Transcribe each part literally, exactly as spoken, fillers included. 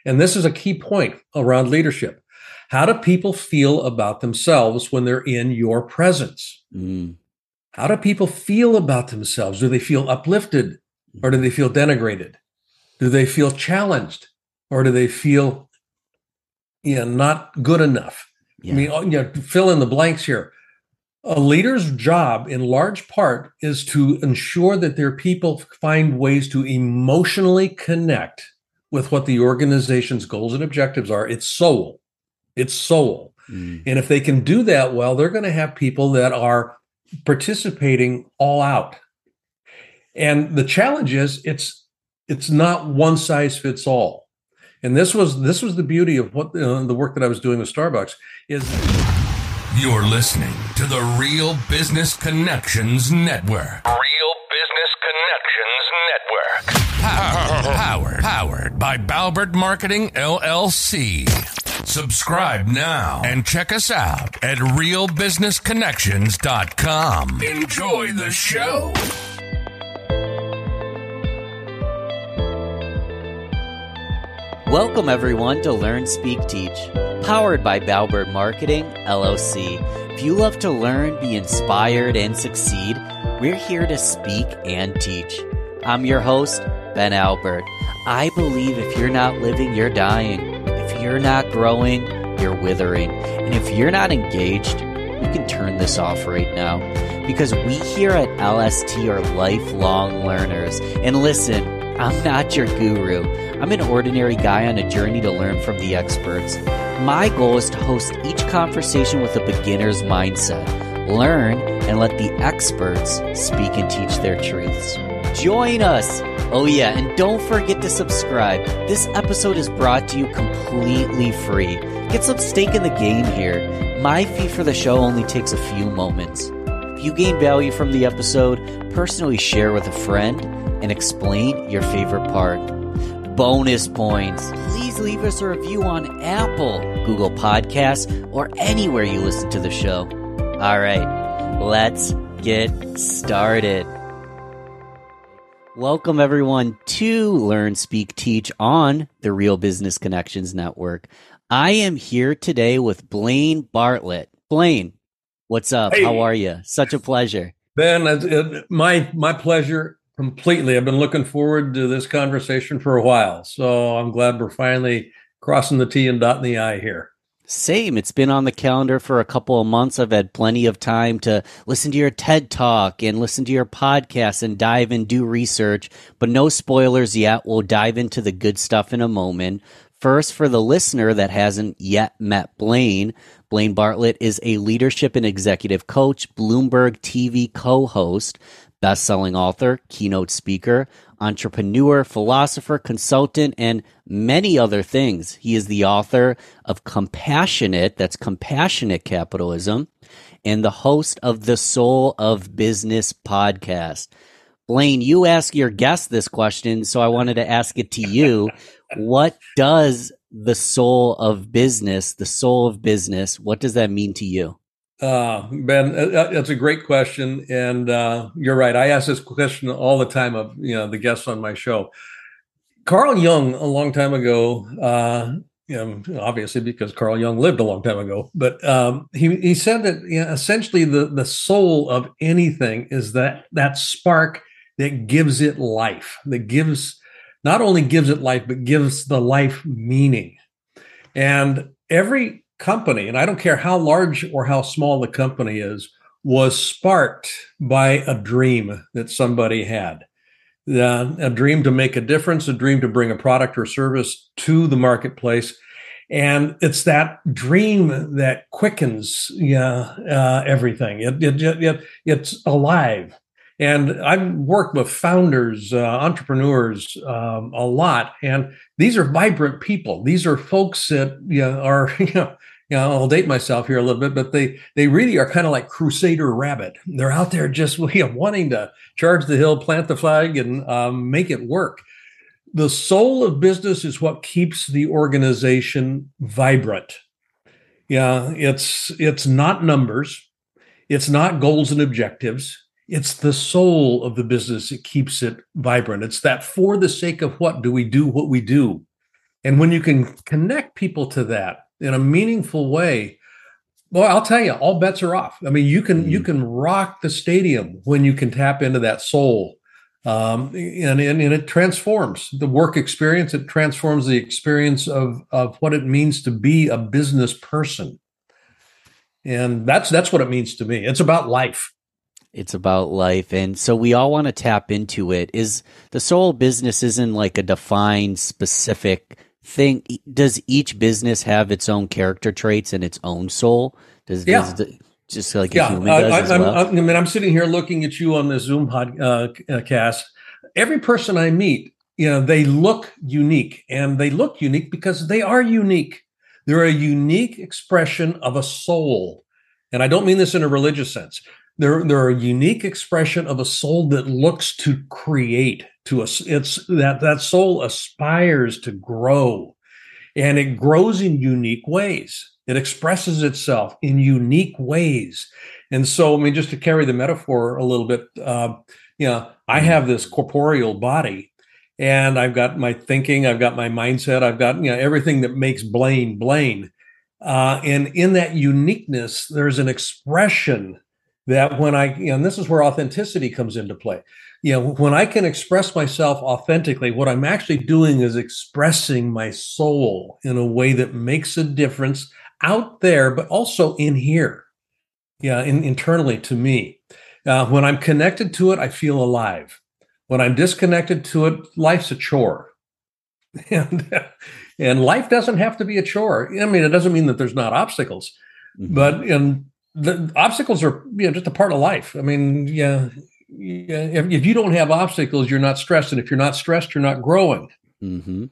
And this is a key point around leadership. How do people feel about themselves when they're in your presence? Mm. How do people feel about themselves? Do they feel uplifted or do they feel denigrated? Do they feel challenged or do they feel you know, not good enough? Yeah. I mean, you know, fill in the blanks here. A leader's job, in large part, is to ensure that their people find ways to emotionally connect with what the organization's goals and objectives are. Its soul. Its soul. Mm. And if they can do that well, they're going to have people that are participating all out. And the challenge is it's it's not one size fits all. And this was this was the beauty of what uh, the work that I was doing with Starbucks is. You're listening to the Real Business Connections Network. Real Business Connections Network. Powered, powered, powered by Balbert Marketing, L L C. Subscribe now and check us out at real business connections dot com. Enjoy the show. Welcome, everyone, to Learn, Speak, Teach, powered by Balbert Marketing, L L C. If you love to learn, be inspired, and succeed, we're here to speak and teach. I'm your host, Ben Albert. I believe if you're not living, you're dying. If you're not growing, you're withering. And if you're not engaged, you can turn this off right now. Because we here at L S T are lifelong learners. And listen, I'm not your guru. I'm an ordinary guy on a journey to learn from the experts. My goal is to host each conversation with a beginner's mindset. Learn and let the experts speak and teach their truths. Join us! Oh yeah, and don't forget to subscribe. This episode is brought to you completely free. Get some stake in the game here. My fee for the show only takes a few moments. If you gain value from the episode, personally share with a friend and explain your favorite part. Bonus points. Please leave us a review on Apple, Google Podcasts, or anywhere you listen to the show. All right, let's get started. Welcome, everyone, to Learn, Speak, Teach on the Real Business Connections Network. I am here today with Blaine Bartlett. Blaine, what's up? Hey. How are you? Such a pleasure. Ben, it, it, my my pleasure completely. I've been looking forward to this conversation for a while, so I'm glad we're finally crossing the T and dotting the I here. Same. It's been on the calendar for a couple of months. I've had plenty of time to listen to your TED Talk and listen to your podcast and dive and do research, but no spoilers yet. We'll dive into the good stuff in a moment. First, for the listener that hasn't yet met Blaine, Blaine Bartlett is a leadership and executive coach, Bloomberg T V co-host, best-selling author, keynote speaker, entrepreneur, philosopher, consultant, and many other things. He is the author of Compassionate, that's Compassionate Capitalism, and the host of the Soul of Business podcast. Blaine, you ask your guest this question, so I wanted to ask it to you. What does the soul of business, the soul of business, what does that mean to you? Uh, Ben, that's a great question. And uh, you're right. I ask this question all the time of you know the guests on my show. Carl Jung, a long time ago, uh, you know, obviously because Carl Jung lived a long time ago, but um, he, he said that you know, essentially the, the soul of anything is that, that spark that gives it life, that gives, not only gives it life, but gives the life meaning. And every company, and I don't care how large or how small the company is, was sparked by a dream that somebody had. Uh, a dream to make a difference, a dream to bring a product or service to the marketplace. And it's that dream that quickens yeah, uh, everything. It, it, it, it's alive. And I've worked with founders, uh, entrepreneurs um, a lot. And these are vibrant people. These are folks that you know, are, you know, you know, I'll date myself here a little bit, but they they really are kind of like Crusader Rabbit. They're out there just you know, wanting to charge the hill, plant the flag, and um, make it work. The soul of business is what keeps the organization vibrant. Yeah, it's it's not numbers, it's not goals and objectives. It's the soul of the business that keeps it vibrant. It's that for the sake of what do we do what we do. And when you can connect people to that in a meaningful way, well, I'll tell you, all bets are off. I mean, you can mm. you can rock the stadium when you can tap into that soul, um, and, and and it transforms the work experience. It transforms the experience of of what it means to be a business person, and that's that's what it means to me. It's about life. It's about life, and so we all want to tap into it. Is the soul business isn't like a defined specific thing? Does each business have its own character traits and its own soul? Does, yeah. does the, just like yeah. a human does I, as I'm, well? I mean, I'm sitting here looking at you on the Zoom podcast. Every person I meet, you know, they look unique, and they look unique because they are unique. They're a unique expression of a soul, and I don't mean this in a religious sense. They're they're a unique expression of a soul that looks to create. To us, it's that that soul aspires to grow, and it grows in unique ways. It expresses itself in unique ways. And so, I mean, just to carry the metaphor a little bit, uh, you know, I have this corporeal body, and I've got my thinking, I've got my mindset, I've got, you know, everything that makes Blaine Blaine. Uh, and in that uniqueness, there's an expression that when I, you know, and this is where authenticity comes into play. You know, when I can express myself authentically, what I'm actually doing is expressing my soul in a way that makes a difference out there, but also in here. Yeah, in, internally to me. Uh, when I'm connected to it, I feel alive. When I'm disconnected to it, life's a chore. And, and life doesn't have to be a chore. I mean, it doesn't mean that there's not obstacles, mm-hmm. but in the obstacles are, you know, just a part of life. I mean, yeah, yeah if, if you don't have obstacles, you're not stressed. And if you're not stressed, you're not growing. Mm-hmm.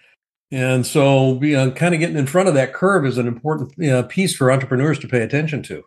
And so, you know, kind of getting in front of that curve is an important, you know, piece for entrepreneurs to pay attention to.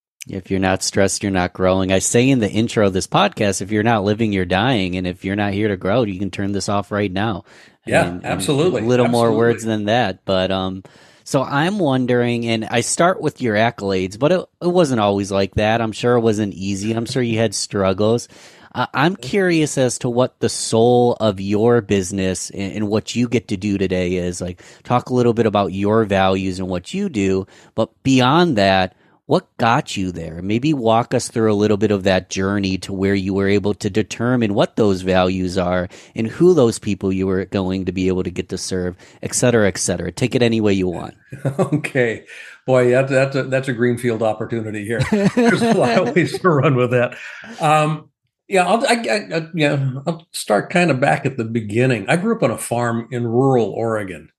If you're not stressed, you're not growing. I say in the intro of this podcast, if you're not living, you're dying. And if you're not here to grow, you can turn this off right now. Yeah, and, absolutely. And a little absolutely. more words than that. But um, so I'm wondering, and I start with your accolades, but it, it wasn't always like that. I'm sure it wasn't easy. I'm sure you had struggles. Uh, I'm curious as to what the soul of your business and, and what you get to do today is. Like, talk a little bit about your values and what you do. But beyond that, what got you there? Maybe walk us through a little bit of that journey to where you were able to determine what those values are and who those people you were going to be able to get to serve, et cetera, et cetera. Take it any way you want. Okay. Boy, that's, that's, a, that's a greenfield opportunity here. There's a lot of ways to run with that. Um, yeah, I'll, I, I, yeah, I'll start kind of back at the beginning. I grew up on a farm in rural Oregon.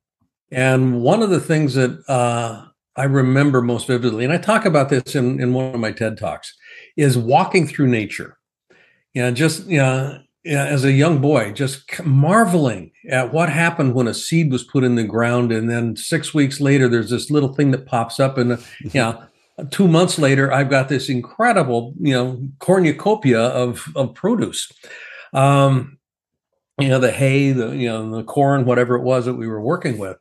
And one of the things that uh, I remember most vividly, and I talk about this in, in one of my TED Talks, is walking through nature. You know, just, you know, as a young boy, just marveling at what happened when a seed was put in the ground. And then six weeks later, there's this little thing that pops up. And, you know, two months later, I've got this incredible, you know, cornucopia of, of produce. Um, you know, the hay, the, you know, the corn, whatever it was that we were working with.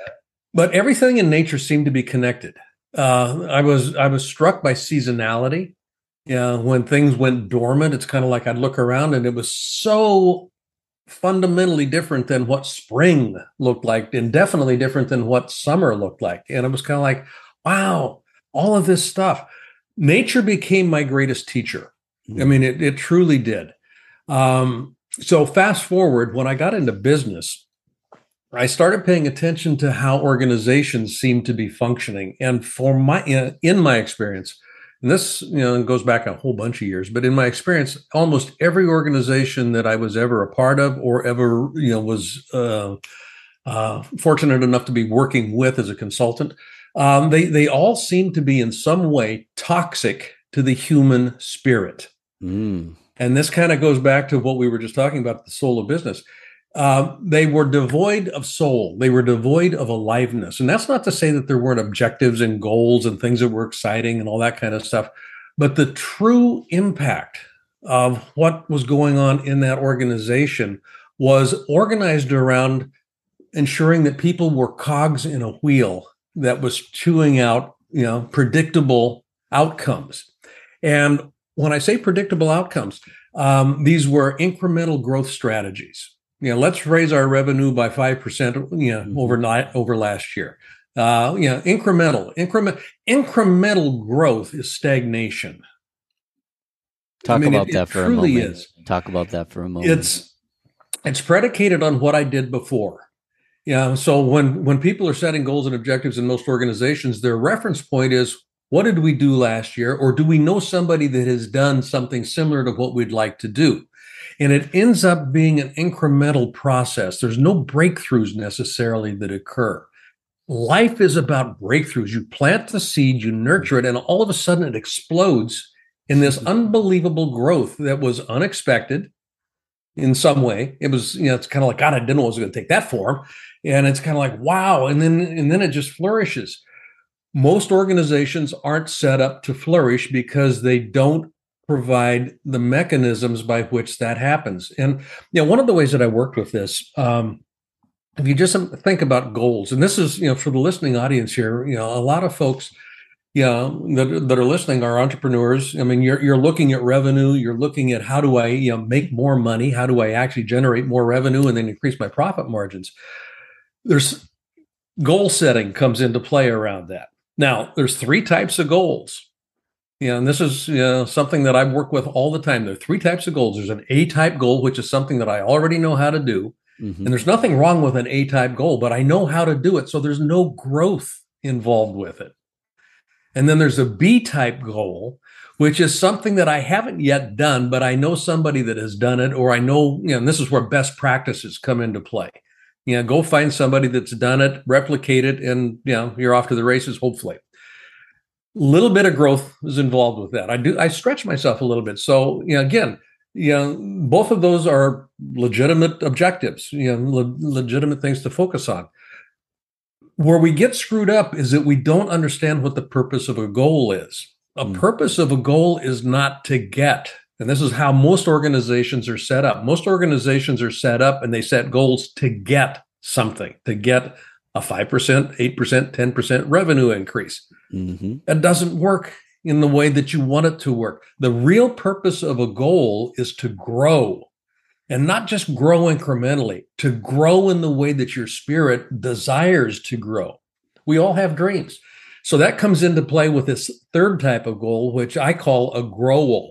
But everything in nature seemed to be connected. Uh, I was I was struck by seasonality. Yeah, you know, when things went dormant, it's kind of like I'd look around and it was so fundamentally different than what spring looked like, and definitely different than what summer looked like. And it was kind of like, wow, all of this stuff. Nature became my greatest teacher. Mm-hmm. I mean, it, it truly did. Um, so fast forward, when I got into business, I started paying attention to how organizations seem to be functioning. And for my, in my experience, and this, you know, goes back a whole bunch of years, but in my experience, almost every organization that I was ever a part of or ever, you know, was uh, uh, fortunate enough to be working with as a consultant, um, they, they all seem to be in some way toxic to the human spirit. Mm. And this kind of goes back to what we were just talking about, the soul of business. Uh, they were devoid of soul. They were devoid of aliveness. And that's not to say that there weren't objectives and goals and things that were exciting and all that kind of stuff. But the true impact of what was going on in that organization was organized around ensuring that people were cogs in a wheel that was chewing out, you know, predictable outcomes. And when I say predictable outcomes, um, these were incremental growth strategies. You know, let's raise our revenue by five percent, you know, Mhm. overnight over last year. Uh, you know, incremental, increment, incremental growth is stagnation. I Talk mean, it, about it that for a truly moment. is. Talk about that for a moment. It's it's predicated on what I did before. Yeah. So when when people are setting goals and objectives in most organizations, their reference point is, what did we do last year? Or do we know somebody that has done something similar to what we'd like to do? And it ends up being an incremental process. There's no breakthroughs necessarily that occur. Life is about breakthroughs. You plant the seed, you nurture it, and all of a sudden it explodes in this unbelievable growth that was unexpected in some way. It was, you know, it's kind of like, God, I didn't know it was going to take that form. And it's kind of like, wow. And then, and then it just flourishes. Most organizations aren't set up to flourish because they don't provide the mechanisms by which that happens. And, you know, one of the ways that I worked with this, um, if you just think about goals, and this is, you know, for the listening audience here, you know, a lot of folks, you know, that, that are listening are entrepreneurs. I mean, you're you're looking at revenue, you're looking at how do I, you know, make more money? How do I actually generate more revenue and then increase my profit margins? There's goal setting comes into play around that. Now, there's three types of goals. You know, and this is, you know, something that I work with all the time. There are three types of goals. There's an A-type goal, which is something that I already know how to do. Mm-hmm. And there's nothing wrong with an A-type goal, but I know how to do it. So there's no growth involved with it. And then there's a B-type goal, which is something that I haven't yet done, but I know somebody that has done it, or I know, you know, and this is where best practices come into play. You know, go find somebody that's done it, replicate it, and, you know, you're off to the races, hopefully. Little bit of growth is involved with that. I do, I stretch myself a little bit. So, you know, again, you know, both of those are legitimate objectives, you know, le- legitimate things to focus on. Where we get screwed up is that we don't understand what the purpose of a goal is. A mm. purpose of a goal is not to get. And this is how most organizations are set up. Most organizations are set up and they set goals to get something, to get a five percent, eight percent, ten percent revenue increase. Mm-hmm. That doesn't work in the way that you want it to work. The real purpose of a goal is to grow. And not just grow incrementally, to grow in the way that your spirit desires to grow. We all have dreams. So that comes into play with this third type of goal, which I call a growal.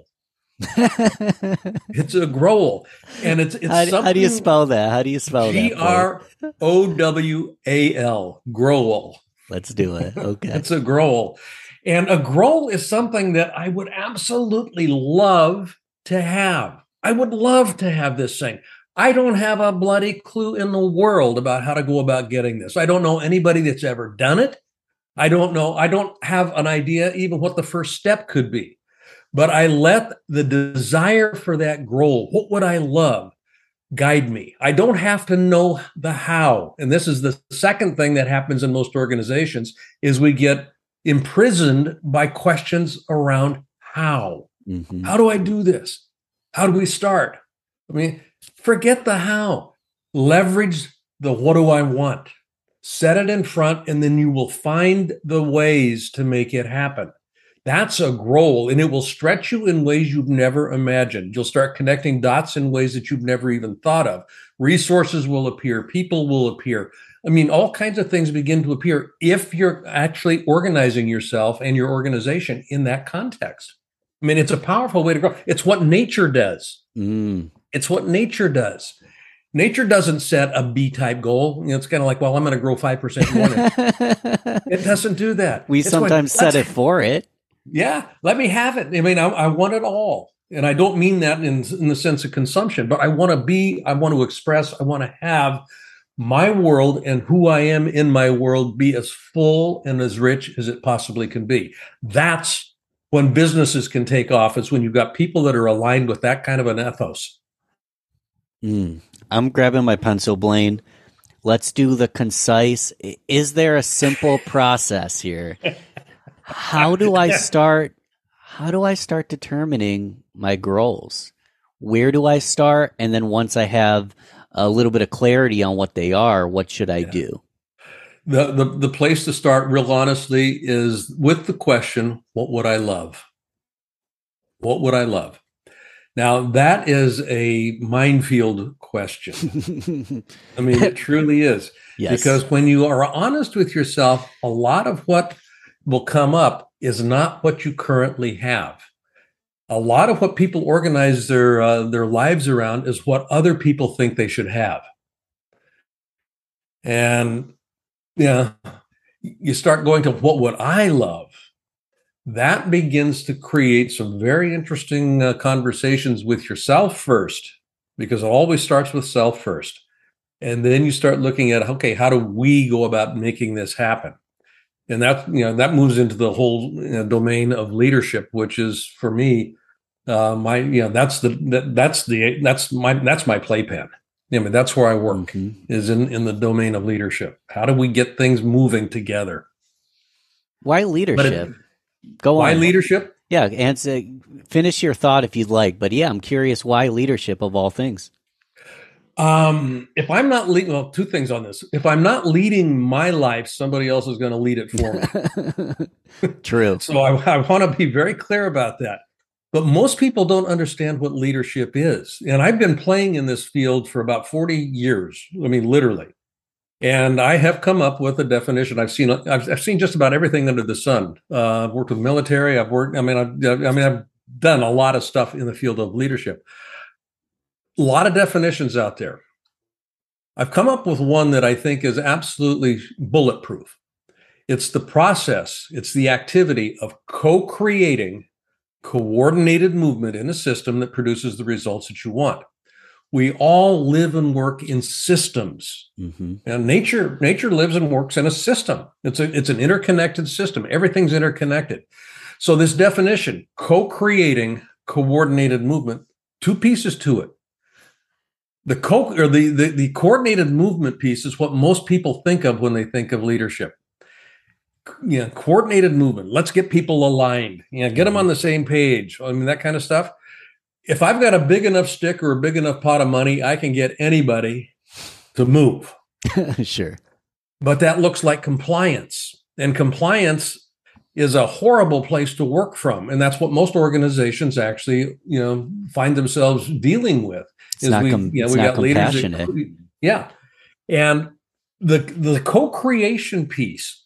It's a growol. And it's, it's how, something. How do you spell that? How do you spell that? G R O W A L, growol. Let's do it. Okay. It's a growol. And a growol is something that I would absolutely love to have. I would love to have this thing. I don't have a bloody clue in the world about how to go about getting this. I don't know anybody that's ever done it. I don't know. I don't have an idea even what the first step could be. But I let the desire for that goal, what would I love, guide me. I don't have to know the how. And this is the second thing that happens in most organizations is we get imprisoned by questions around how. Mm-hmm. How do I do this? How do we start? I mean, forget the how. Leverage the what do I want. Set it in front, and then you will find the ways to make it happen. That's a goal, and it will stretch you in ways you've never imagined. You'll start connecting dots in ways that you've never even thought of. Resources will appear. People will appear. I mean, all kinds of things begin to appear if you're actually organizing yourself and your organization in that context. I mean, it's a powerful way to grow. It's what nature does. Mm. It's what nature does. Nature doesn't set a B-type goal. You know, it's kind of like, well, I'm going to grow five percent more. It doesn't do that. We it's sometimes going, set it for it. Yeah, let me have it. I mean, I, I want it all. And I don't mean that in, in the sense of consumption, but I want to be, I want to express, I want to have my world and who I am in my world be as full and as rich as it possibly can be. That's when businesses can take off, is when you've got people that are aligned with that kind of an ethos. Mm. I'm grabbing my pencil, Blaine. Let's do the concise. Is there a simple process here? How do I start? How do I start determining my goals? Where do I start? And then once I have a little bit of clarity on what they are, what should I yeah. do? The, the the place to start, real honestly, is with the question, what would I love? What would I love? Now, that is a minefield question. I mean, it truly is. Yes. Because when you are honest with yourself, a lot of what will come up is not what you currently have. A lot of what people organize their uh, their lives around is what other people think they should have. And yeah, you start going to what would I love? That begins to create some very interesting uh, conversations with yourself first, because it always starts with self first. And then you start looking at, okay, how do we go about making this happen? And that, you know, that moves into the whole you know, domain of leadership, which is for me, uh, my, you know, that's the, that, that's the, that's my, that's my playpen. I mean, that's where I work mm-hmm. is in, in the domain of leadership. How do we get things moving together? Why leadership? It, Go why on. Why leadership? Yeah. Answer, finish your thought if you'd like, but yeah, I'm curious why leadership of all things. Um, if I'm not leading, well, two things on this. If I'm not leading my life, somebody else is going to lead it for me. True. So I, I want to be very clear about that. But most people don't understand what leadership is. And I've been playing in this field for about forty years. I mean, literally. And I have come up with a definition. I've seen, I've, I've seen just about everything under the sun. Uh, I've worked with military. I've worked, I mean, I've, I mean, I've done a lot of stuff in the field of leadership. A lot of definitions out there. I've come up with one that I think is absolutely bulletproof. It's the process, it's the activity of co-creating coordinated movement in a system that produces the results that you want. We all live and work in systems. Mm-hmm. And nature, nature lives and works in a system. It's a, it's an interconnected system. Everything's interconnected. So this definition, co-creating coordinated movement, two pieces to it. The co or the, the the coordinated movement piece is what most people think of when they think of leadership. Yeah, coordinated movement. Let's get people aligned. Yeah, get them on the same page. I mean, that kind of stuff. If I've got a big enough stick or a big enough pot of money, I can get anybody to move. Sure. But that looks like compliance. And compliance is a horrible place to work from. And that's what most organizations actually, you know, find themselves dealing with. It's not, we, com- you know, it's we not got compassionate. Leaders that, yeah. And the the co-creation piece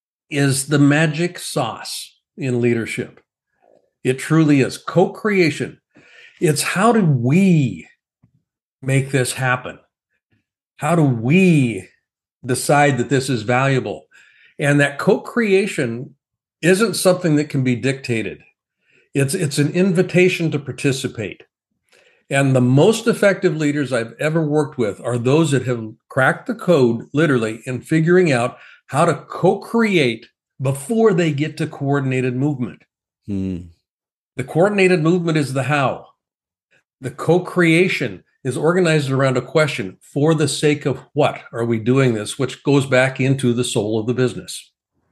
is the magic sauce in leadership. It truly is. Co-creation. It's how do we make this happen? How do we decide that this is valuable? And that co-creation isn't something that can be dictated. It's, it's an invitation to participate. And the most effective leaders I've ever worked with are those that have cracked the code, literally, in figuring out how to co-create before they get to coordinated movement. Hmm. The coordinated movement is the how. The co-creation is organized around a question, for the sake of what are we doing this, which goes back into the soul of the business.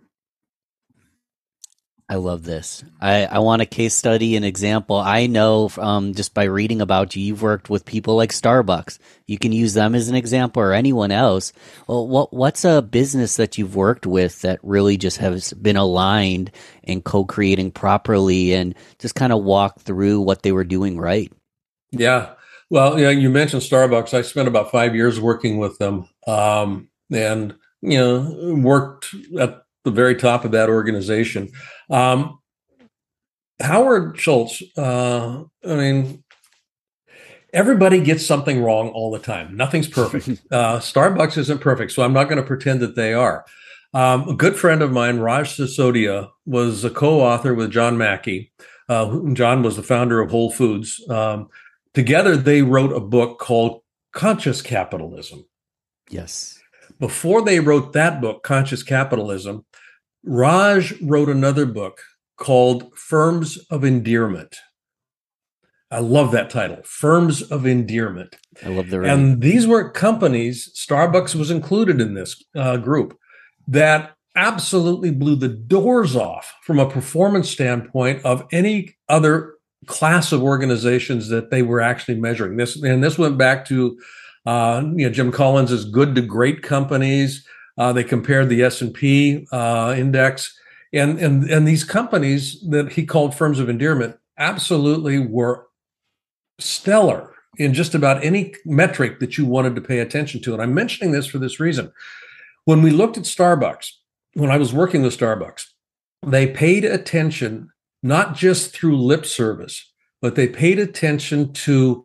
I love this. I, I want a case study, an example. I know um, just by reading about you, you've worked with people like Starbucks. You can use them as an example, or anyone else. Well, what what's a business that you've worked with that really just has been aligned and co-creating properly, and just kind of walk through what they were doing right? Yeah. Well, you know, you mentioned Starbucks. I spent about five years working with them, um, and you know, worked at the very top of that organization. Um, Howard Schultz, uh, I mean, everybody gets something wrong all the time. Nothing's perfect. uh, Starbucks isn't perfect, so I'm not going to pretend that they are. Um, a good friend of mine, Raj Sisodia, was a co-author with John Mackey. Uh, John was the founder of Whole Foods. Um, together, they wrote a book called Conscious Capitalism. Yes. Before they wrote that book, Conscious Capitalism, Raj wrote another book called Firms of Endearment. I love that title, Firms of Endearment. I love the And these were companies, Starbucks was included in this uh, group, that absolutely blew the doors off from a performance standpoint of any other class of organizations that they were actually measuring. This and this went back to uh, you know, Jim Collins' good to great companies. Uh, they compared the S and P uh, index, and, and and these companies that he called firms of endearment absolutely were stellar in just about any metric that you wanted to pay attention to. And I'm mentioning this for this reason. When we looked at Starbucks, when I was working with Starbucks, they paid attention not just through lip service, but they paid attention to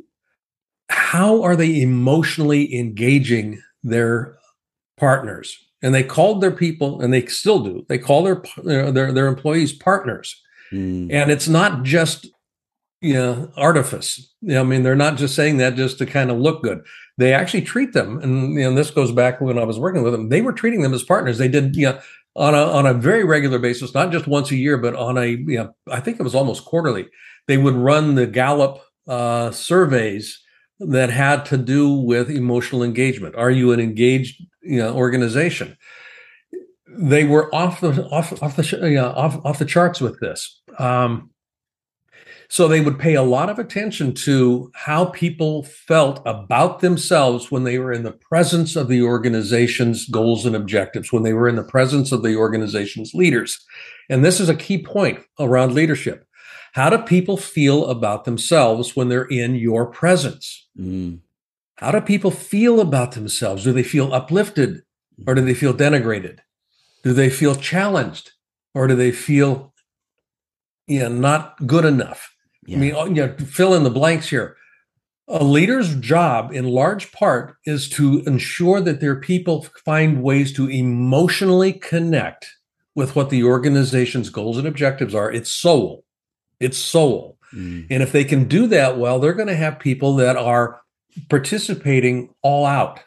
how are they emotionally engaging their partners. And they called their people, and they still do, they call their their, their employees partners. Mm. And it's not just you know, artifice. You know, I mean, they're not just saying that just to kind of look good. They actually treat them, and you know, this goes back when I was working with them. They were treating them as partners. They did, you know, on a on a very regular basis, not just once a year, but on a, you know, I think it was almost quarterly. They would run the Gallup uh, surveys that had to do with emotional engagement. Are you an engaged, you know, organization? They were off the off off the you know, off off the charts with this. Um, So they would pay a lot of attention to how people felt about themselves when they were in the presence of the organization's goals and objectives, when they were in the presence of the organization's leaders. And this is a key point around leadership. How do people feel about themselves when they're in your presence? Mm. How do people feel about themselves? Do they feel uplifted, or do they feel denigrated? Do they feel challenged, or do they feel, you know, not good enough? Yeah. I mean, you know, fill in the blanks here. A leader's job, in large part, is to ensure that their people find ways to emotionally connect with what the organization's goals and objectives are. It's soul. It's soul. Mm. And if they can do that well, they're going to have people that are participating all out.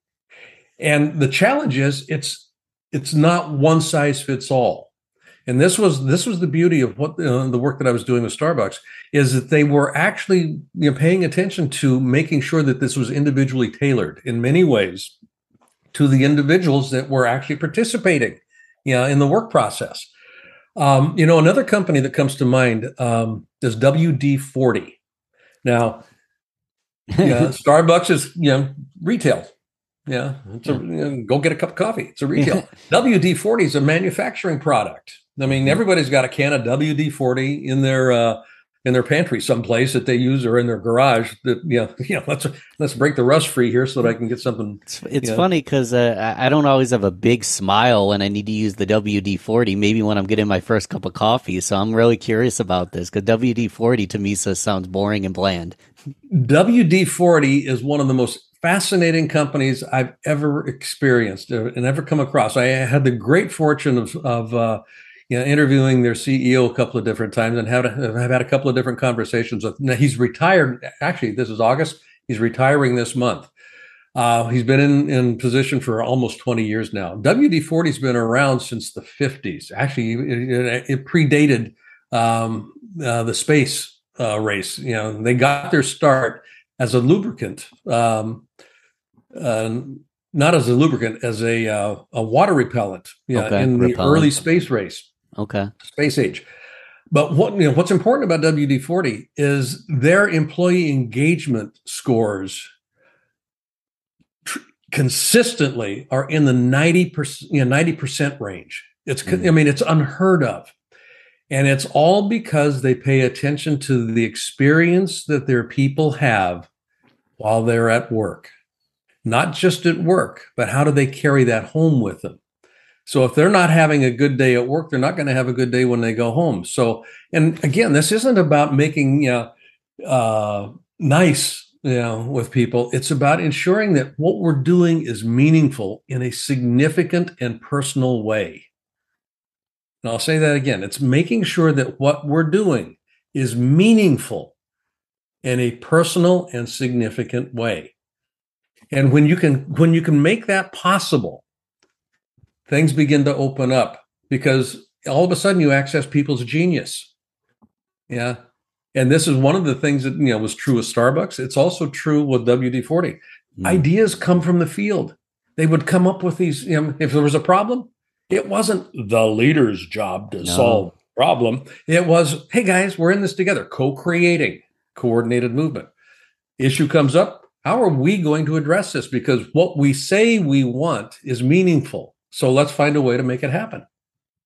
And the challenge is it's it's not one size fits all. And this was this was the beauty of what uh, the work that I was doing with Starbucks, is that they were actually, you know, paying attention to making sure that this was individually tailored in many ways to the individuals that were actually participating, you know, in the work process. Um, you know, another company that comes to mind um, is W D forty. Now, yeah, Starbucks is, you know, retail. Yeah, it's a, you know, go get a cup of coffee. It's a retail. W D forty is a manufacturing product. I mean, everybody's got a can of W D forty in their uh, in their pantry someplace that they use, or in their garage. That you know, you know, let's let's break the rust free here so that I can get something. It's, it's funny because uh, I don't always have a big smile when I need to use the W D forty. Maybe when I'm getting my first cup of coffee. So I'm really curious about this, because W D forty to me so sounds boring and bland. W D forty is one of the most fascinating companies I've ever experienced and ever come across. I had the great fortune of, of uh, you know, interviewing their C E O a couple of different times, and have, have had a couple of different conversations with him. Now, he's retired. Actually, this is August. He's retiring this month. Uh, he's been in, in position for almost twenty years now. W D forty has been around since the fifties. Actually, it, it predated um, uh, the space uh, race. You know, they got their start as a lubricant, um, uh, not as a lubricant, as a uh, a water repellent. Yeah, okay. in the repellent. early space race. Okay, space age. But what you know, what's important about W D forty is their employee engagement scores tr- consistently are in the ninety percent, you know, ninety percent range. It's, mm. I mean, it's unheard of. And it's all because they pay attention to the experience that their people have while they're at work. Not just at work, but how do they carry that home with them? So if they're not having a good day at work, they're not going to have a good day when they go home. So, and again, this isn't about making, you know, uh, nice, you know, with people. It's about ensuring that what we're doing is meaningful in a significant and personal way. And I'll say that again. It's making sure that what we're doing is meaningful in a personal and significant way. And when you can, when you can make that possible, things begin to open up, because all of a sudden you access people's genius. Yeah. And this is one of the things that, you know, was true with Starbucks. It's also true with W D forty. Mm. Ideas come from the field. They would come up with these, you know, if there was a problem, it wasn't the leader's job to no. solve the problem. It was, hey guys, we're in this together, co-creating, coordinated movement. Issue comes up. How are we going to address this? Because what we say we want is meaningful. So let's find a way to make it happen.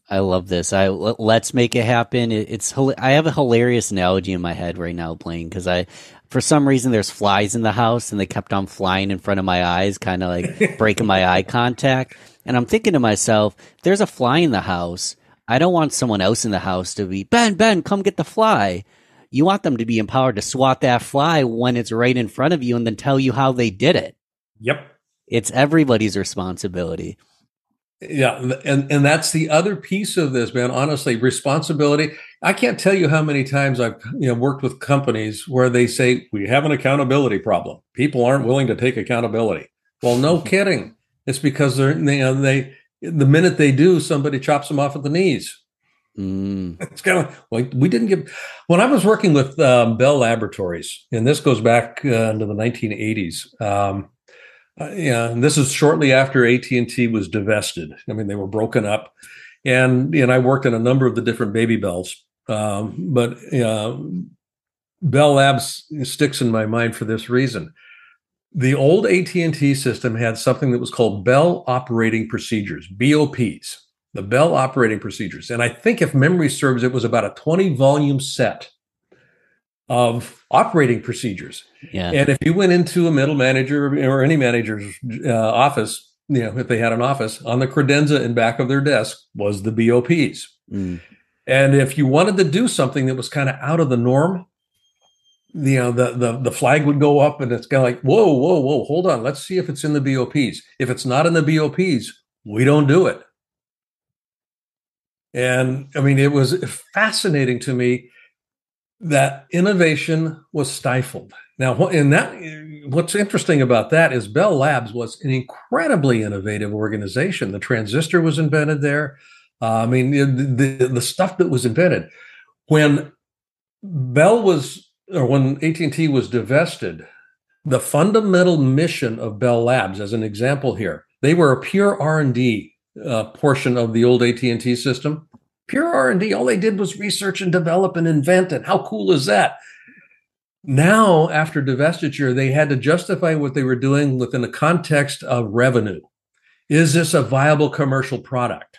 I love this. I l- let's make it happen. It, it's hila- I have a hilarious analogy in my head right now playing because I, for some reason, there's flies in the house and they kept on flying in front of my eyes, kind of like breaking my eye contact. And I'm thinking to myself, if there's a fly in the house, I don't want someone else in the house to be Ben, Ben, come get the fly. You want them to be empowered to swat that fly when it's right in front of you and then tell you how they did it. Yep. It's everybody's responsibility. Yeah, and and that's the other piece of this, man. Honestly, responsibility. I can't tell you how many times I've you know worked with companies where they say we have an accountability problem. People aren't willing to take accountability. Well, no kidding. It's because they're you know, they the minute they do, somebody chops them off at the knees. Mm. It's kind of like we didn't give. When I was working with um, Bell Laboratories, and this goes back uh, into the nineteen eighties. Um, Uh, yeah, and this is shortly after A T and T was divested. I mean, they were broken up, and and I worked in a number of the different baby bells. Um, but uh, Bell Labs sticks in my mind for this reason. The old A T and T system had something that was called Bell Operating Procedures, B O Ps, the Bell Operating Procedures. And I think if memory serves, it was about a twenty volume set of operating procedures. Yeah. And if you went into a middle manager or any manager's uh, office, you know, if they had an office, on the credenza in back of their desk was the B O Ps. Mm. And if you wanted to do something that was kind of out of the norm, you know, the, the, the flag would go up and it's kind of like, whoa, whoa, whoa, hold on. Let's see if it's in the B O Ps. If it's not in the B O Ps, we don't do it. And I mean, it was fascinating to me that innovation was stifled. Now, in that, what's interesting about that is Bell Labs was an incredibly innovative organization. The transistor was invented there. Uh, I mean, the, the the stuff that was invented when Bell was, or when A T and T was divested, the fundamental mission of Bell Labs, as an example here, they were a pure R and D uh, portion of the old A T and T system. Pure R and D. All they did was research and develop and invent it. How cool is that? Now, after divestiture, they had to justify what they were doing within the context of revenue. Is this a viable commercial product?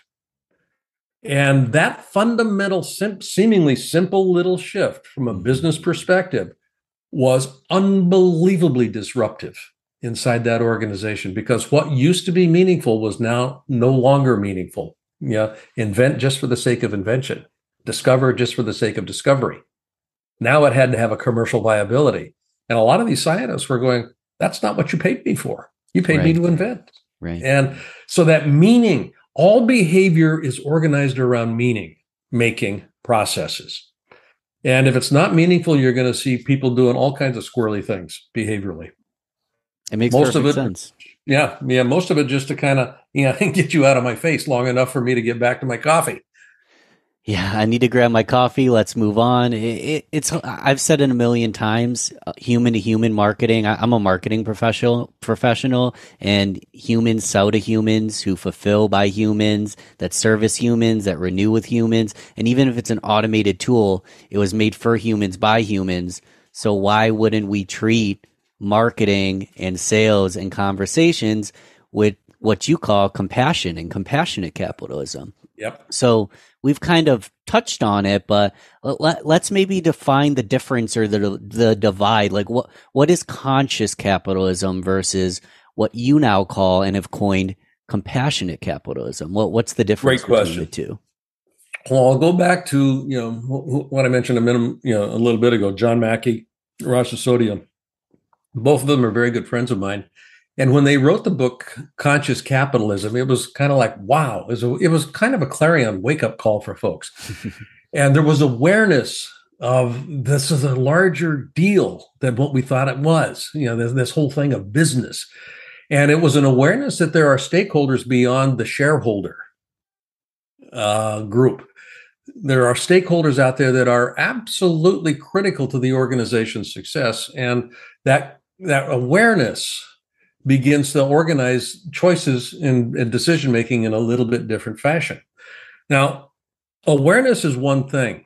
And that fundamental, sim- seemingly simple little shift from a business perspective was unbelievably disruptive inside that organization, because what used to be meaningful was now no longer meaningful. Yeah, invent just for the sake of invention, discover just for the sake of discovery. Now it had to have a commercial viability. And a lot of these scientists were going, that's not what you paid me for. You paid Right. me to invent. Right. And so that meaning, all behavior is organized around meaning making processes. And if it's not meaningful, you're going to see people doing all kinds of squirrely things behaviorally. It makes Most perfect of it, sense. Yeah, yeah, most of it just to kind of, you know, get you out of my face long enough for me to get back to my coffee. Yeah, I need to grab my coffee. Let's move on. It, it, it's I've said it a million times. Human to human marketing. I, I'm a marketing professional, professional, and humans sell to humans who fulfill by humans, that service humans, that renew with humans. And even if it's an automated tool, it was made for humans by humans. So why wouldn't we treat marketing and sales and conversations with what you call compassion and compassionate capitalism? Yep. So we've kind of touched on it, but let, let's maybe define the difference or the the divide. Like what what is conscious capitalism versus what you now call and have coined compassionate capitalism? What what's the difference Great between question. the two? Well, I'll go back to, you know, what I mentioned a minute, you know, a little bit ago, John Mackey, Rosh Sisodia. Both of them are very good friends of mine. And when they wrote the book, Conscious Capitalism, it was kind of like, wow, it was, a, it was kind of a clarion wake-up call for folks. And there was awareness of this is a larger deal than what we thought it was, you know, this, this whole thing of business. And it was an awareness that there are stakeholders beyond the shareholder uh, group. There are stakeholders out there that are absolutely critical to the organization's success. And that, that awareness begins to organize choices and, and decision-making in a little bit different fashion. Now, awareness is one thing.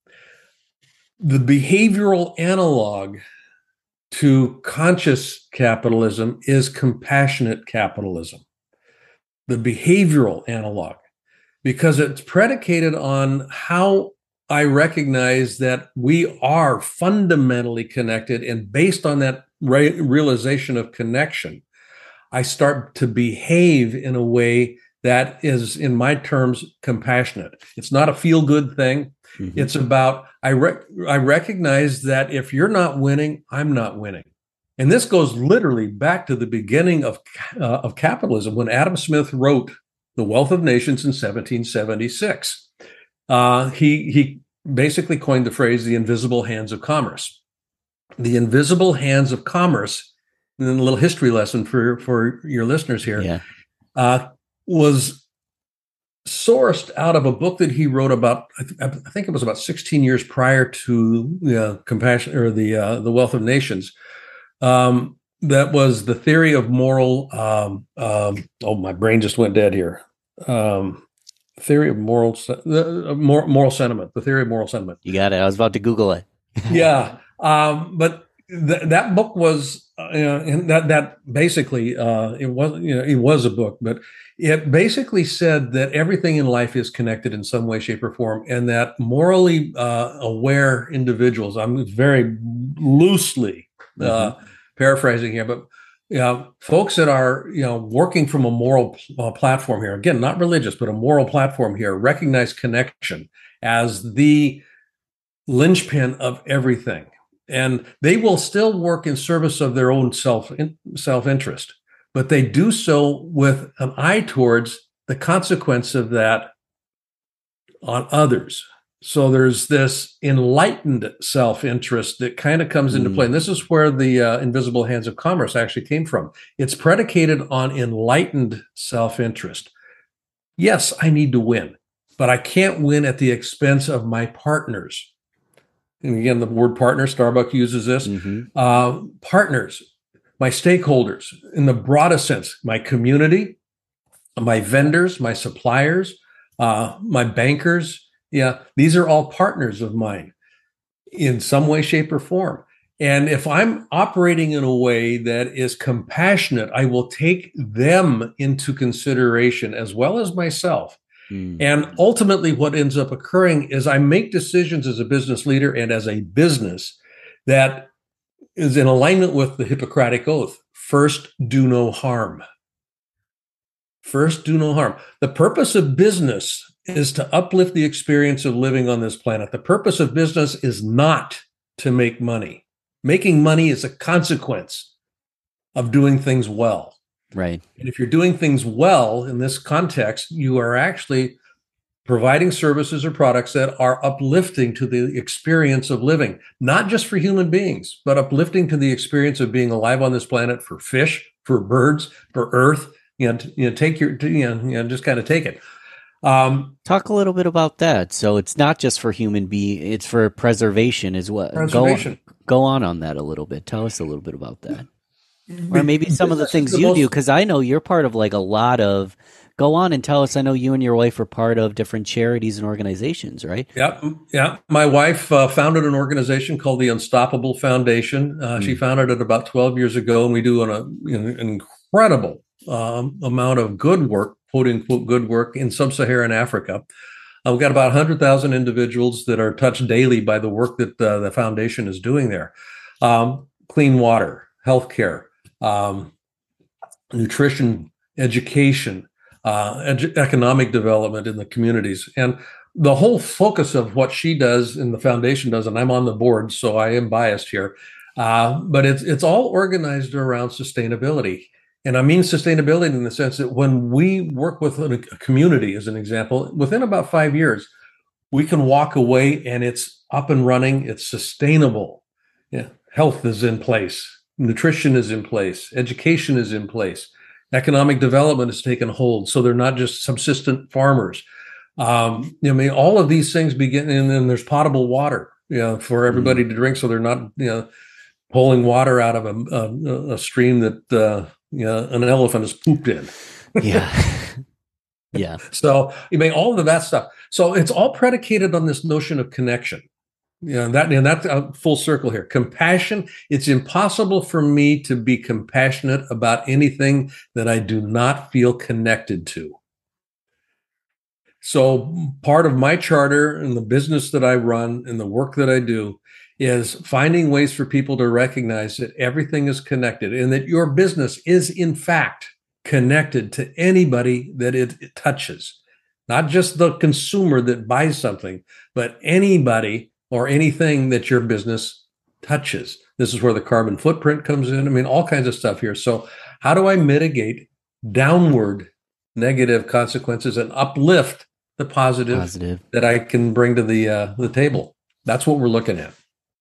The behavioral analog to conscious capitalism is compassionate capitalism. The behavioral analog. because it's predicated on how I recognize that we are fundamentally connected. And based on that re- realization of connection, I start to behave in a way that is, in my terms, compassionate. It's not a feel-good thing. Mm-hmm. It's about, I, re- I recognize that if you're not winning, I'm not winning. And this goes literally back to the beginning of, uh, of capitalism, when Adam Smith wrote The Wealth of Nations in seventeen seventy-six. Uh, he, he basically coined the phrase, the invisible hands of commerce. The invisible hands of commerce, and then a little history lesson for, for your listeners here, yeah. uh, was sourced out of a book that he wrote about, I, th- I think it was about sixteen years prior to the uh, compassion or the uh, the Wealth of Nations. Um, that was the theory of moral. Um, um, oh, my brain just went dead here. Um, theory of moral, uh, moral, moral sentiment. The theory of moral sentiment. You got it. I was about to Google it. yeah, um, but th- that book was, uh, you know, and that that basically uh, it was, you know, it was a book, but it basically said that everything in life is connected in some way, shape, or form, and that morally uh, aware individuals. I'm very loosely. Uh, mm-hmm. paraphrasing here, but you know, folks that are, you know, working from a moral uh, platform here, again, not religious, but a moral platform here, recognize connection as the linchpin of everything. And they will still work in service of their own self in, self-interest, but they do so with an eye towards the consequence of that on others. So there's this enlightened self-interest that kind of comes into mm. play. And this is where the uh, invisible hands of commerce actually came from. It's predicated on enlightened self-interest. Yes, I need to win, but I can't win at the expense of my partners. And again, the word partner, Starbucks uses this. Mm-hmm. Uh, partners, my stakeholders, in the broadest sense, my community, my vendors, my suppliers, uh, my bankers. Yeah, these are all partners of mine in some way, shape, or form. And if I'm operating in a way that is compassionate, I will take them into consideration as well as myself. Mm. And ultimately, what ends up occurring is I make decisions as a business leader and as a business that is in alignment with the Hippocratic Oath. First, do no harm. First, do no harm. The purpose of business is to uplift the experience of living on this planet. The purpose of business is not to make money. Making money is a consequence of doing things well. Right. And if you're doing things well in this context, you are actually providing services or products that are uplifting to the experience of living, not just for human beings, but uplifting to the experience of being alive on this planet for fish, for birds, for earth. You know, you know take your, you know, you know just kind of take it. Um, Talk a little bit about that. So it's not just for human being; it's for preservation as well. Preservation. Go, go on on that a little bit. Tell us a little bit about that, or maybe some of the things the you most... do, because I know you're part of like a lot of. Go on and tell us. I know you and your wife are part of different charities and organizations, right? Yeah, yeah. My wife uh, founded an organization called the Unstoppable Foundation. Uh, mm. She founded it about twelve years ago, and we do an, a, you know, an incredible um, amount of good work. "Quote unquote" good work in sub-Saharan Africa. Uh, we've got about one hundred thousand individuals that are touched daily by the work that uh, the foundation is doing there. Um, clean water, healthcare, um, nutrition, education, uh, edu- economic development in the communities. And the whole focus of what she does and the foundation does, and I'm on the board, so I am biased here, uh, but it's it's all organized around sustainability. And I mean sustainability in the sense that when we work with a community, as an example, within about five years, we can walk away and it's up and running. It's sustainable. Yeah. Health is in place. Nutrition is in place. Education is in place. Economic development has taken hold. So they're not just subsistent farmers. Um, I mean, all of these things begin, and then there's potable water, you know, for everybody mm. to drink. So they're not, you know, pulling water out of a, a, a stream that, uh, you know, an elephant is pooped in. Yeah. Yeah. So you mean all of that stuff. So it's all predicated on this notion of connection. You know, that, and that's a full circle here. Compassion. It's impossible for me to be compassionate about anything that I do not feel connected to. So part of my charter and the business that I run and the work that I do is finding ways for people to recognize that everything is connected and that your business is in fact connected to anybody that it, it touches, not just the consumer that buys something, but anybody or anything that your business touches. This is where the carbon footprint comes in. I mean, all kinds of stuff here. So how do I mitigate downward negative consequences and uplift the positive, positive. that I can bring to the uh, the table? That's what we're looking at.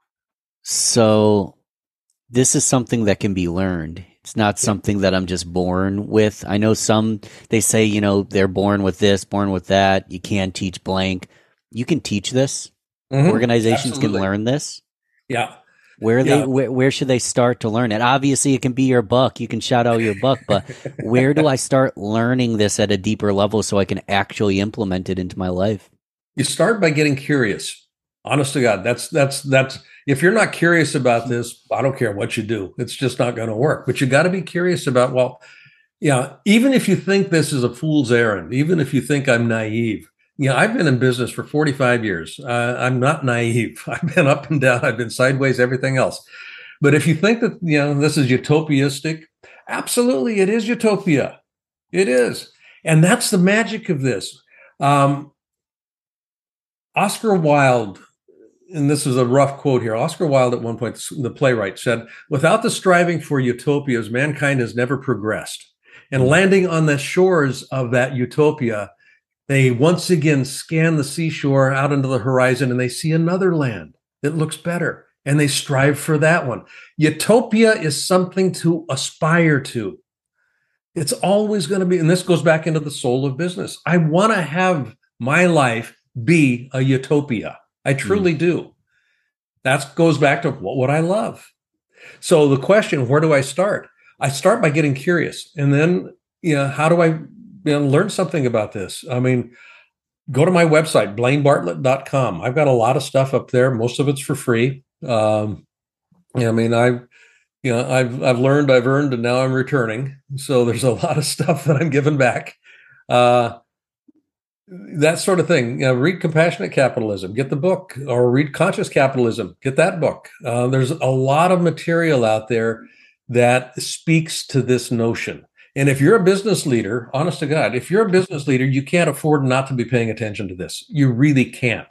So this is something that can be learned. It's not something that I'm just born with. I know some, they say, you know, they're born with this, born with that. You can't teach blank. You can teach this. Mm-hmm. Organizations Absolutely. Can learn this. Yeah. Where they yeah. where, where should they start to learn it? Obviously, it can be your book. You can shout out your book, but where do I start learning this at a deeper level so I can actually implement it into my life? You start by getting curious. Honest to God, that's that's that's if you're not curious about this, I don't care what you do. It's just not going to work. But you got to be curious about, well, yeah, even if you think this is a fool's errand, even if you think I'm naive, you know, I've been in business for forty-five years. Uh, I'm not naive. I've been up and down. I've been sideways, everything else. But if you think that, you know, this is utopianistic, absolutely, it is utopia. It is. And that's the magic of this. Um, Oscar Wilde, and this is a rough quote here. Oscar Wilde at one point, the playwright, said, "Without the striving for utopias, mankind has never progressed." And landing on the shores of that utopia, they once again scan the seashore out into the horizon and they see another land that looks better and they strive for that one. Utopia is something to aspire to. It's always going to be, and this goes back into the soul of business. I want to have my life be a utopia. I truly mm. do. That goes back to what would I love? So the question, where do I start? I start by getting curious. And then, you know, how do I you know, learn something about this? I mean, go to my website, blaine bartlett dot com. I've got a lot of stuff up there. Most of it's for free. Um, I mean, I, you know, I've, I've learned, I've earned, and now I'm returning. So there's a lot of stuff that I'm giving back. Uh, That sort of thing. You know, read Compassionate Capitalism, get the book, or read Conscious Capitalism, get that book. Uh, there's a lot of material out there that speaks to this notion. And if you're a business leader, honest to God, if you're a business leader, you can't afford not to be paying attention to this. You really can't.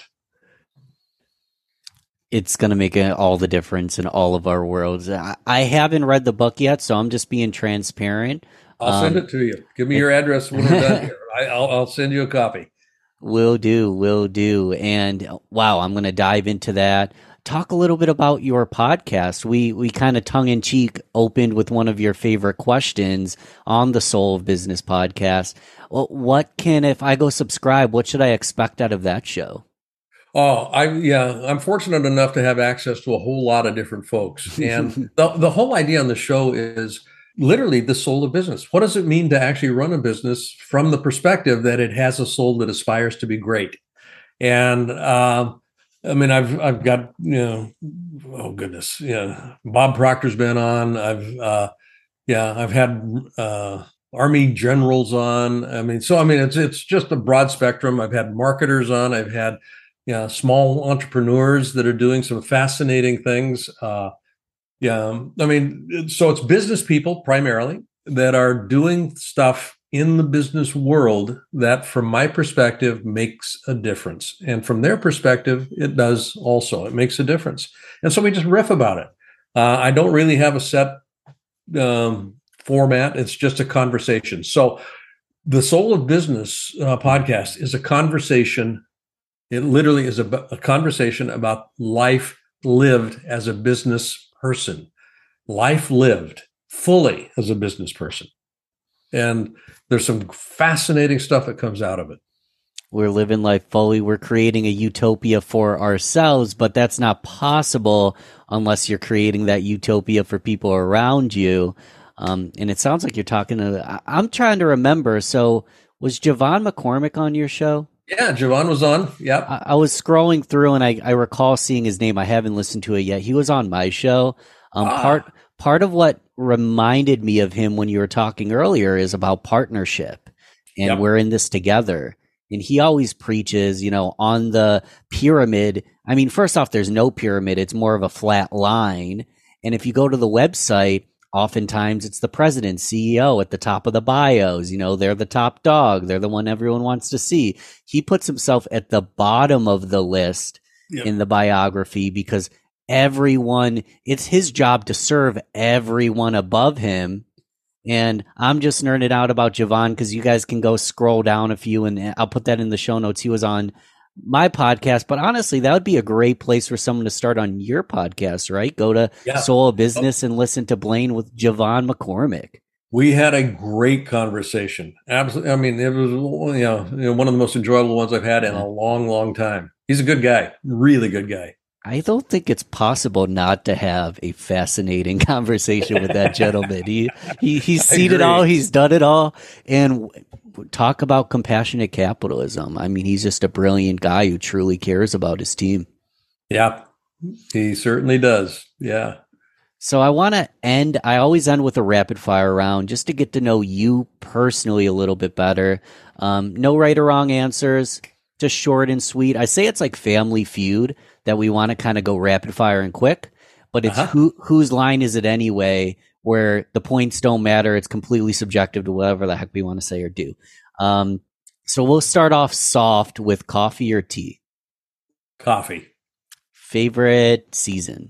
It's going to make all the difference in all of our worlds. I haven't read the book yet, so I'm just being transparent. I'll send um, it to you. Give me your address when we're done here. I, I'll, I'll send you a copy. Will do, will do. And wow, I'm going to dive into that. Talk a little bit about your podcast. We we kind of tongue in cheek opened with one of your favorite questions on the Soul of Business podcast. Well, what can, if I go subscribe, what should I expect out of that show? Oh, I yeah, I'm fortunate enough to have access to a whole lot of different folks. And the, the whole idea on the show is literally the soul of business. What does it mean to actually run a business from the perspective that it has a soul that aspires to be great? And uh, I mean, I've I've got, you know, oh goodness, yeah, Bob Proctor's been on. I've uh, yeah, I've had uh, Army generals on. I mean, so I mean, it's it's just a broad spectrum. I've had marketers on. I've had yeah, small entrepreneurs that are doing some fascinating things. Uh, Yeah, I mean, so it's business people primarily that are doing stuff in the business world that, from my perspective, makes a difference. And from their perspective, it does also. It makes a difference. And so we just riff about it. Uh, I don't really have a set um, format. It's just a conversation. So the Soul of Business uh, podcast is a conversation. It literally is a, a conversation about life lived as a business person, life lived fully as a business person. And there's some fascinating stuff that comes out of it. We're living life fully. We're creating a utopia for ourselves, but that's not possible unless you're creating that utopia for people around you. Um, and it sounds like you're talking to, I'm trying to remember. So was Javon McCormick on your show? Yeah, Javon was on. Yep. I, I was scrolling through and I, I recall seeing his name. I haven't listened to it yet. He was on my show. Um, ah. Part part of what reminded me of him when you were talking earlier is about partnership, and yep. we're in this together. And he always preaches, you know, on the pyramid. I mean, first off, there's no pyramid. It's more of a flat line. And if you go to the website, oftentimes it's the president, C E O at the top of the bios. You know, they're the top dog. They're the one everyone wants to see. He puts himself at the bottom of the list yep. in the biography because everyone, it's his job to serve everyone above him. And I'm just nerding out about Javon because you guys can go scroll down a few and I'll put that in the show notes. He was on my podcast, but honestly, that would be a great place for someone to start on your podcast, right? Go to yeah. Soul of Business oh. and listen to Blaine with Javon McCormick. We had a great conversation. Absolutely. I mean, it was you know, you know one of the most enjoyable ones I've had in a long, long time. He's a good guy, really good guy. I don't think it's possible not to have a fascinating conversation with that gentleman. He, he he's seen it all. He's done it all. And talk about compassionate capitalism. I mean, he's just a brilliant guy who truly cares about his team. Yeah, he certainly does. Yeah. So I want to end, I always end with a rapid fire round just to get to know you personally a little bit better. Um, no right or wrong answers, just short and sweet. I say it's like Family Feud, that we want to kind of go rapid fire and quick, but it's uh-huh. who whose line is it anyway, where the points don't matter. It's completely subjective to whatever the heck we want to say or do. Um, so we'll start off soft with coffee or tea. Coffee. Favorite season?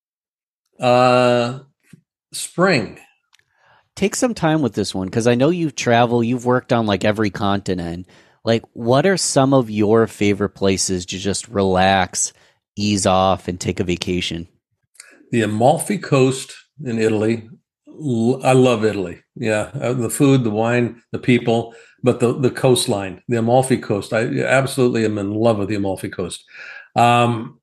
Uh, spring. Take some time with this one because I know you've traveled, you've worked on like every continent. Like, what are some of your favorite places to just relax, ease off, and take a vacation? The Amalfi Coast in Italy. I love Italy. Yeah, the food, the wine, the people, but the, the coastline, the Amalfi Coast. I absolutely am in love with the Amalfi Coast. Um,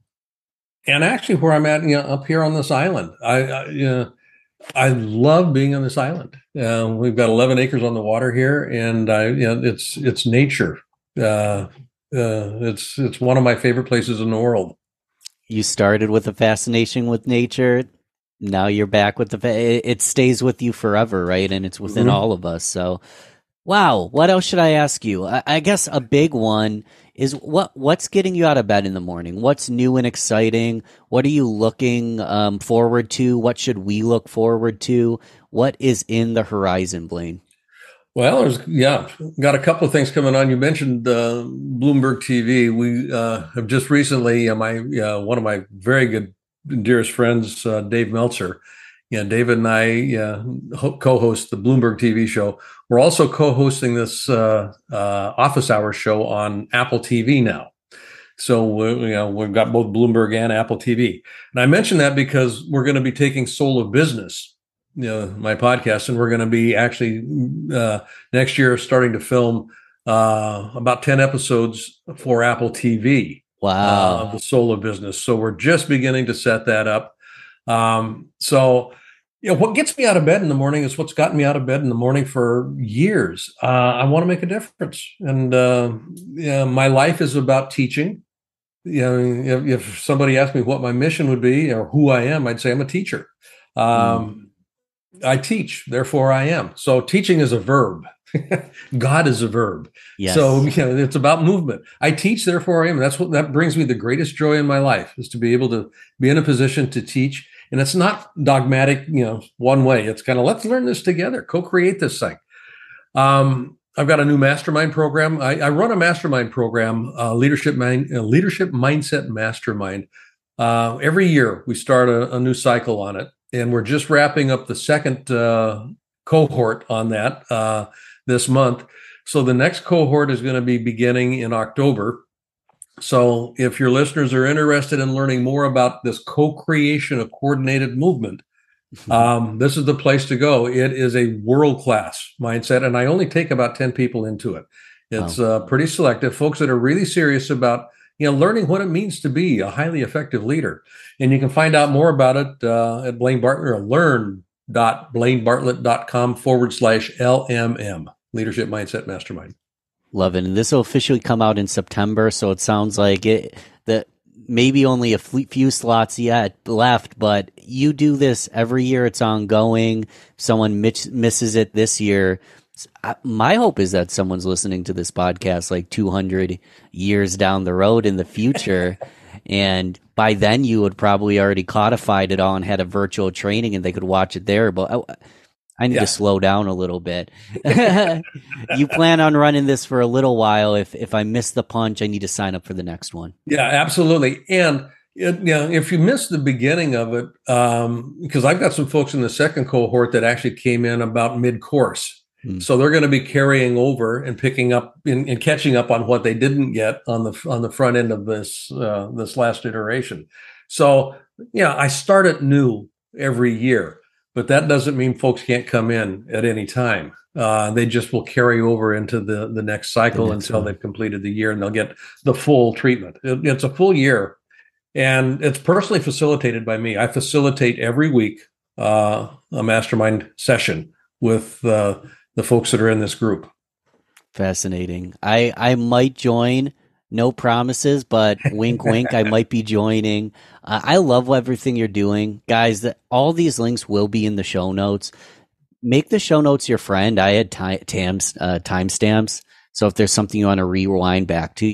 and actually, where I'm at, you know, up here on this island, I, I you know, I love being on this island. Uh, we've got eleven acres on the water here, and I, you know, it's it's nature. Uh, uh, it's it's one of my favorite places in the world. You started with a fascination with nature. Now you're back with the. Fa- it stays with you forever, right? And it's within mm-hmm. all of us. So, wow. What else should I ask you? I, I guess a big one is what what's getting you out of bed in the morning? What's new and exciting? What are you looking um, forward to? What should we look forward to? What is in the horizon, Blaine? Well, there's yeah, got a couple of things coming on. You mentioned uh, Bloomberg T V. We uh, have just recently, uh, my uh, one of my very good dearest friends, uh, Dave Meltzer. Yeah, David and I uh, ho- co-host the Bloomberg T V show. We're also co-hosting this uh, uh, Office Hours show on Apple T V now. So we, you know, we've got both Bloomberg and Apple T V. And I mention that because we're going to be taking Soul of Business, you know, my podcast, and we're going to be actually uh, next year starting to film uh, about ten episodes for Apple T V. Wow. Uh, of the Soul of Business. So we're just beginning to set that up. Um, so, you know, what gets me out of bed in the morning is what's gotten me out of bed in the morning for years. Uh, I want to make a difference. And uh, you know, my life is about teaching. You know, if, if somebody asked me what my mission would be or who I am, I'd say I'm a teacher. Um, mm. I teach, therefore I am. So teaching is a verb. God is a verb. Yes. So you know, it's about movement. I teach, therefore I am. That's what that brings me the greatest joy in my life, is to be able to be in a position to teach. And it's not dogmatic, you know, one way. It's kind of, let's learn this together, co-create this thing. Um, I've got a new mastermind program. I, I run a mastermind program, uh, leadership mind, uh, leadership mindset mastermind. Uh, every year we start a, a new cycle on it, and we're just wrapping up the second uh, cohort on that uh, this month. So the next cohort is going to be beginning in October. So if your listeners are interested in learning more about this co-creation of coordinated movement, um, this is the place to go. It is a world-class mindset, and I only take about ten people into it. It's wow. uh, pretty selective, folks that are really serious about, you know, learning what it means to be a highly effective leader. And you can find out more about it uh, at Blaine Bartlett, or learn.blainebartlett.com forward slash LMM, Leadership Mindset Mastermind. Love it. And this will officially come out in September. So it sounds like it that maybe only a few slots yet left, but you do this every year. It's ongoing. If someone miss, misses it this year, My hope is that someone's listening to this podcast like two hundred years down the road in the future. And by then you would probably already codified it all and had a virtual training and they could watch it there. But I, I need yeah. to slow down a little bit. You plan on running this for a little while. If if I miss the punch, I need to sign up for the next one. Yeah, absolutely. And it, you know, if you miss the beginning of it, um, because I've got some folks in the second cohort that actually came in about mid-course. Hmm. So they're going to be carrying over and picking up and, and catching up on what they didn't get on the on the front end of this uh, this last iteration. So yeah, I start it new every year, but that doesn't mean folks can't come in at any time. Uh, they just will carry over into the the next cycle the next until one. They've completed the year, and they'll get the full treatment. It, it's a full year, and it's personally facilitated by me. I facilitate every week uh, a mastermind session with Uh, the folks that are in this group. Fascinating. I, I might join. No promises, but wink, wink. I might be joining. Uh, I love everything you're doing, guys. That all these links will be in the show notes. Make the show notes your friend. I had time, tams, uh, timestamps. So if there's something you want to rewind back to,